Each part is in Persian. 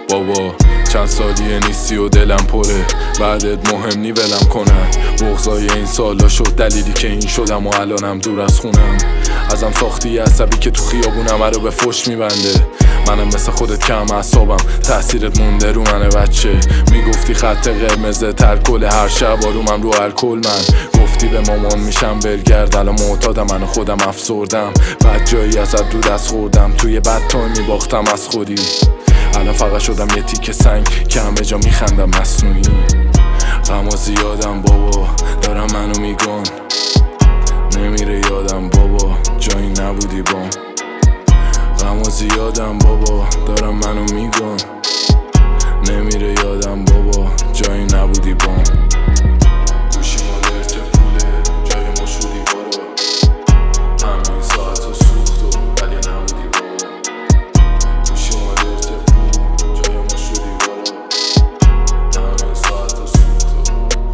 بابا چند سالیه نیستی و دلم پره، بعدت مهم نی ولم کنن. بغضای این سالا شد دلیلی که این شدم و الانم دور از خونم. ازم ساختی عصبی که تو خیابونم رو به فش میبنده. منم مثل خودت کم اعصابم، تاثیرت مونده رو منه بچه. میگفتی خط قرمزه ترکل هر شب آرومم رو الکل. من گفتی به مامان میشم برگرد، الان معتادم من خودم افسردم. بد جایی ازت دو دست خوردم، توی بد تایمی باختم از خودی. الان فقط شدم یه تیکه سنگ که همه جا میخندم مصنوعی. غم و زیادم بابا دارم منو میگن، نمیره یادم بابا جایی نبودی بام. غم و زیادم بابا دارم منو میگن، نمیره یادم بابا جایی نبودی بام. گوشی مادرت پوله جای ما شدی بارا، همین ساعت و سوخت و ولی نبودی بابا. گوشی مادرت پول جای ما شدی بارا، همین ساعت و سوخت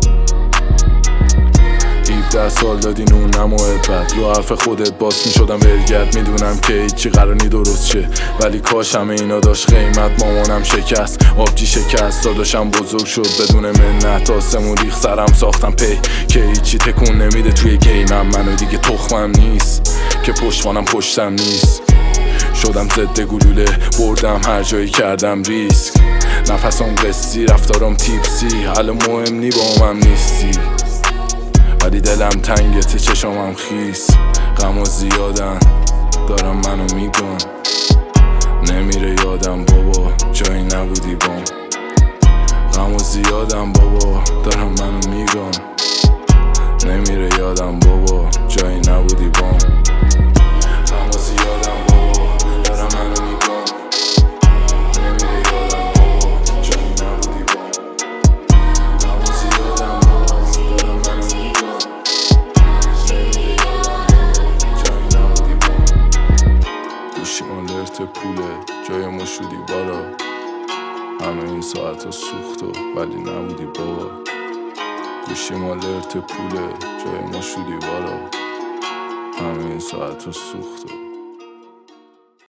و 17 سال دادی نونم و عبرت، رو حرف خودت باس میشدم ولگرد. میدونم که هیچی قرار نی درست شه، ولی کاش همه اینا داشت قیمت. مامانم شکست، آبجی شکست، داداشم بزرگ شد بدون منت. آسمون ریخ سرم ساختم پی که هیچی تکون نمیده توی گیمم. منو دیگه تخمم نیست که پشتوانم پشتم نیست. شدم ضد گلوله بردم هر جایی کردم ریسک. نفسم قصی رفتارم تیپسی، الان مهم نی با هم نیستی. ولی دلم تنگته چشمم خیس. غم و زیادن دارم منو میگن، نمیره یادم بابا جایی نبودی بام. غم و زیادم بابا دارم منو میگن، نمیره یادم بابا جایی نبودی بام. غم و زیادم بابا دارم منو میگن، نمیره یادم بابا جایی نبودی بام. غم و زیادم بابا دارم منو میگن، نمیره یادم بابا جایی نبودی بام. گوشی مالرت پوله جای ما شدی بارا، همه این ساعت سوخت و ولی نبودی بابا. گوشی مالرت پوله جای ما شدی بارا، همه این ساعت سوخت و